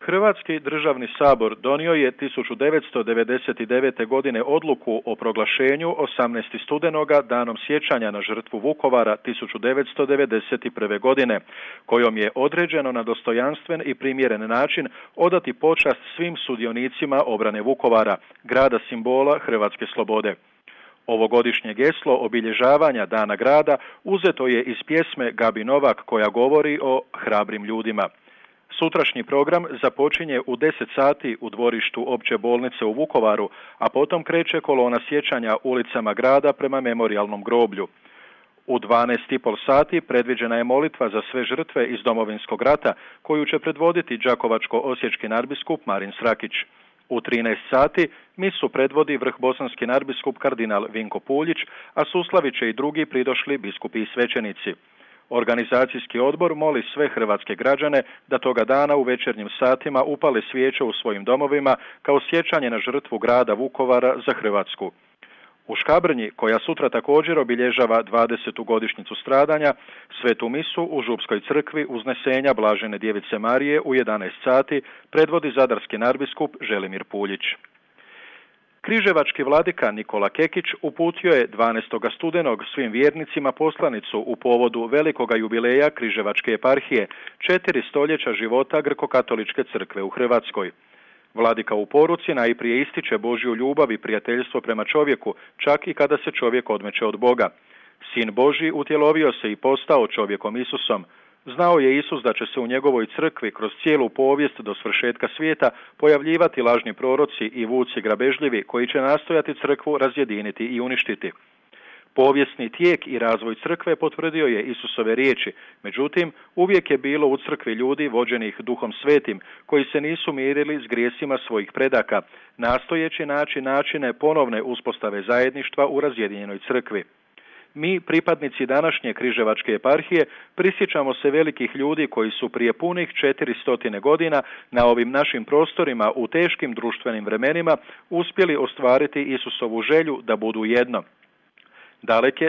Hrvatski državni sabor donio je 1999. godine odluku o proglašenju 18. studenoga danom sjećanja na žrtvu Vukovara 1991. godine, kojom je određeno na dostojanstven i primjeren način odati počast svim sudionicima obrane Vukovara, grada simbola hrvatske slobode. Ovogodišnje geslo obilježavanja Dana grada uzeto je iz pjesme Gabi Novak koja govori o hrabrim ljudima. Sutrašnji program započinje u 10 sati u dvorištu Opće bolnice u Vukovaru, a potom kreće kolona sjećanja ulicama grada prema memorijalnom groblju. U 12,5 sati predviđena je molitva za sve žrtve iz Domovinskog rata, koju će predvoditi đakovačko-osječki nadbiskup Marin Srakić. U 13 sati misu predvodi vrhbosanski nadbiskup kardinal Vinko Puljić, a suslavit će i drugi pridošli biskupi i svećenici. Organizacijski odbor moli sve hrvatske građane da toga dana u večernjim satima upale svijeće u svojim domovima kao sjećanje na žrtvu grada Vukovara za Hrvatsku. U Škabrnji, koja sutra također obilježava 20. godišnjicu stradanja, svetu misu u Župskoj crkvi Uznesenja Blažene Djevice Marije u 11 sati predvodi zadarski nadbiskup Želimir Puljić. Križevački vladika Nikola Kekić uputio je 12. studenog svim vjernicima poslanicu u povodu velikoga jubileja Križevačke eparhije, 4 stoljeća života Grko-katoličke crkve u Hrvatskoj. Vladika u poruci najprije ističe Božju ljubav i prijateljstvo prema čovjeku, čak i kada se čovjek odmeće od Boga. Sin Božji utjelovio se i postao čovjekom Isusom. Znao je Isus da će se u njegovoj crkvi kroz cijelu povijest do svršetka svijeta pojavljivati lažni proroci i vuci grabežljivi koji će nastojati crkvu razjediniti i uništiti. Povijesni tijek i razvoj crkve potvrdio je Isusove riječi, međutim uvijek je bilo u crkvi ljudi vođenih Duhom Svetim koji se nisu mirili s grijesima svojih predaka, nastojeći naći načine ponovne uspostave zajedništva u razjedinjenoj crkvi. Mi, pripadnici današnje Križevačke eparhije, prisjećamo se velikih ljudi koji su prije punih 400 godina na ovim našim prostorima u teškim društvenim vremenima uspjeli ostvariti Isusovu želju da budu jedno. Daleke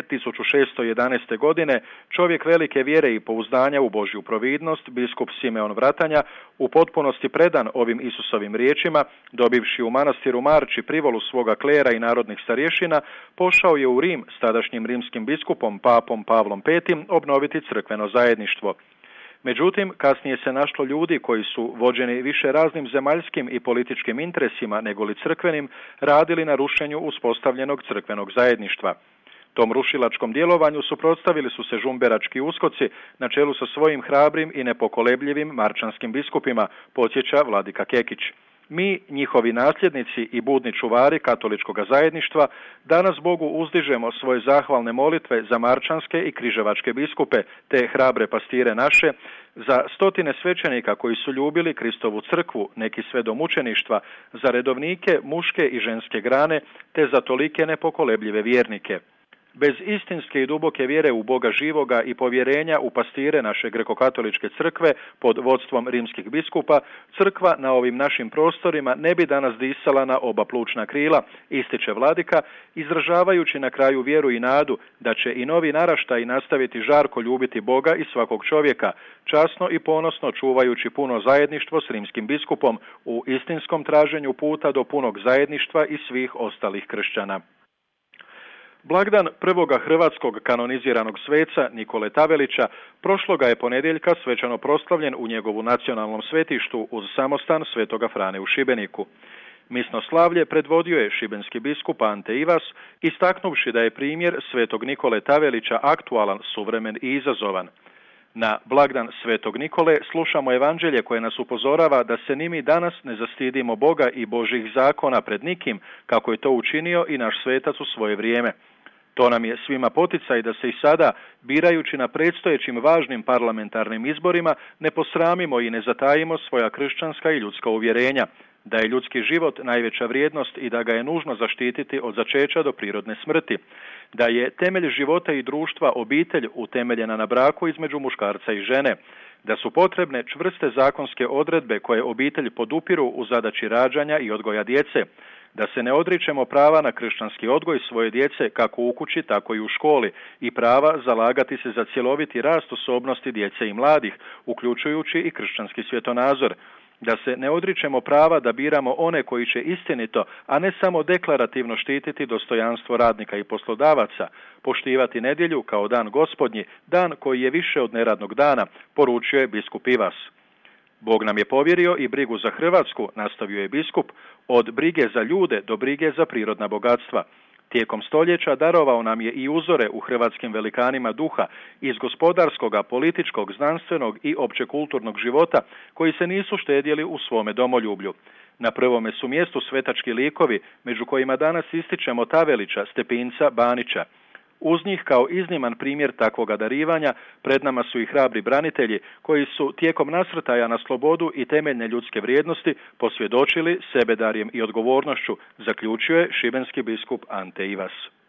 1611. godine čovjek velike vjere i pouzdanja u Božju providnost, biskup Simeon Vratanja, u potpunosti predan ovim Isusovim riječima, dobivši u manastiru Marči privolu svoga klera i narodnih starješina, pošao je u Rim s tadašnjim rimskim biskupom papom Pavlom V obnoviti crkveno zajedništvo. Međutim, kasnije se našlo ljudi koji su, vođeni više raznim zemaljskim i političkim interesima nego li crkvenim, radili na rušenju uspostavljenog crkvenog zajedništva. Tom rušilačkom djelovanju suprotstavili su se žumberački uskoci na čelu sa svojim hrabrim i nepokolebljivim marčanskim biskupima, podsjeća vladika Kekić. Mi, njihovi nasljednici i budni čuvari katoličkog zajedništva, danas Bogu uzdižemo svoje zahvalne molitve za marčanske i križevačke biskupe, te hrabre pastire naše, za stotine svećenika koji su ljubili Kristovu crkvu, neki sve do mučeništva, za redovnike, muške i ženske grane, te za tolike nepokolebljive vjernike. Bez istinske i duboke vjere u Boga živoga i povjerenja u pastire naše Greko-katoličke crkve pod vodstvom rimskih biskupa, crkva na ovim našim prostorima ne bi danas disala na oba plućna krila, ističe vladika, izražavajući na kraju vjeru i nadu da će i novi naraštaj nastaviti žarko ljubiti Boga i svakog čovjeka, časno i ponosno čuvajući puno zajedništvo s rimskim biskupom u istinskom traženju puta do punog zajedništva i svih ostalih kršćana. Blagdan prvoga hrvatskog kanoniziranog sveca Nikole Tavelića prošloga je ponedjeljka svečano proslavljen u njegovu nacionalnom svetištu uz samostan Svetoga Frane u Šibeniku. Misno slavlje predvodio je šibenski biskup Ante Ivas, istaknuvši da je primjer svetog Nikole Tavelića aktualan, suvremen i izazovan. Na blagdan Svetog Nikole slušamo evanđelje koje nas upozorava da se ni mi danas ne zastidimo Boga i Božjih zakona pred nikim, kako je to učinio i naš svetac u svoje vrijeme. To nam je svima poticaj da se i sada, birajući na predstojećim važnim parlamentarnim izborima, ne posramimo i ne zatajimo svoja kršćanska i ljudska uvjerenja, da je ljudski život najveća vrijednost i da ga je nužno zaštititi od začeća do prirodne smrti, da je temelj života i društva obitelj utemeljena na braku između muškarca i žene, da su potrebne čvrste zakonske odredbe koje obitelj podupiru u zadaći rađanja i odgoja djece, da se ne odričemo prava na kršćanski odgoj svoje djece kako u kući, tako i u školi i prava zalagati se za cjeloviti rast osobnosti djece i mladih, uključujući i kršćanski svjetonazor, da se ne odričemo prava da biramo one koji će istinito, a ne samo deklarativno štititi dostojanstvo radnika i poslodavaca, poštivati nedjelju kao dan Gospodnji, dan koji je više od neradnog dana, poručio je biskup Ivas. Bog nam je povjerio i brigu za Hrvatsku, nastavio je biskup, od brige za ljude do brige za prirodna bogatstva. Tijekom stoljeća darovao nam je i uzore u hrvatskim velikanima duha iz gospodarskoga, političkog, znanstvenog i općekulturnog života koji se nisu štedjeli u svome domoljublju. Na prvome su mjestu svetački likovi, među kojima danas ističemo Tavelića, Stepinca, Banića. Uz njih kao izniman primjer takvoga darivanja pred nama su i hrabri branitelji koji su tijekom nasrtaja na slobodu i temeljne ljudske vrijednosti posvjedočili sebedarjem i odgovornošću, zaključio je šibenski biskup Ante Ivas.